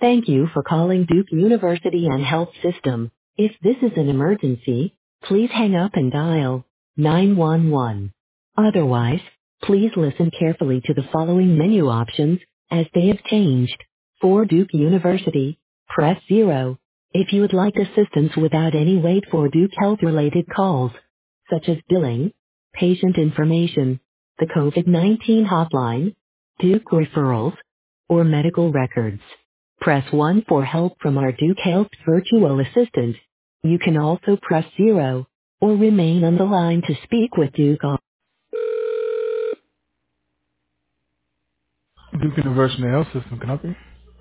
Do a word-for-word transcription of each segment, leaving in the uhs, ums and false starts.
Thank you for calling Duke University and Health System. If this is an emergency, please hang up and dial nine one one. Otherwise, please listen carefully to the following menu options as they have changed. For Duke University, press zero. If you would like assistance without any wait for Duke Health related calls, such as billing, patient information, the COVID nineteen hotline, Duke referrals, or medical records. Press one for help from our Duke Health virtual assistant. You can also press zero or remain on the line to speak with Duke. on- Duke University Health System, can I help you?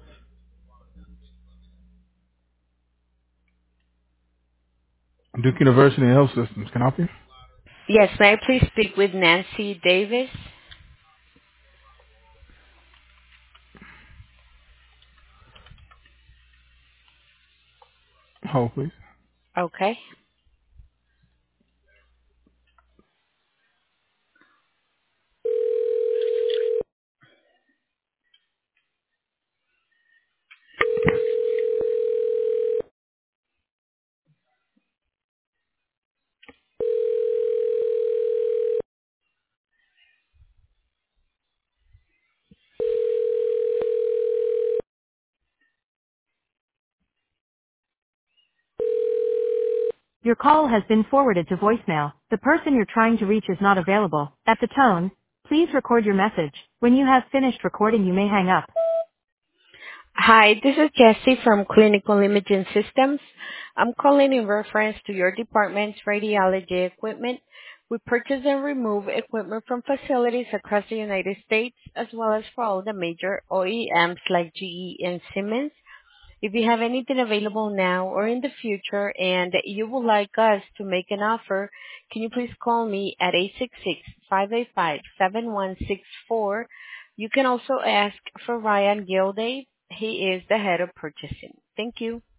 Duke University Health Systems, can I help you? Yes, may I please speak with Nancy Davis? Hold, please. Okay. Your call has been forwarded to voicemail. The person you're trying to reach is not available. At the tone, please record your message. When you have finished recording, you may hang up. Hi, this is Jessie from Clinical Imaging Systems. I'm calling in reference to your department's radiology equipment. We purchase and remove equipment from facilities across the United States, as well as for all the major O E Ms like G E and Siemens. If you have anything available now or in the future and you would like us to make an offer, can you please call me at eight six six, five eight five, seven one six four. You can also ask for Ryan Gilday. He is the head of purchasing. Thank you.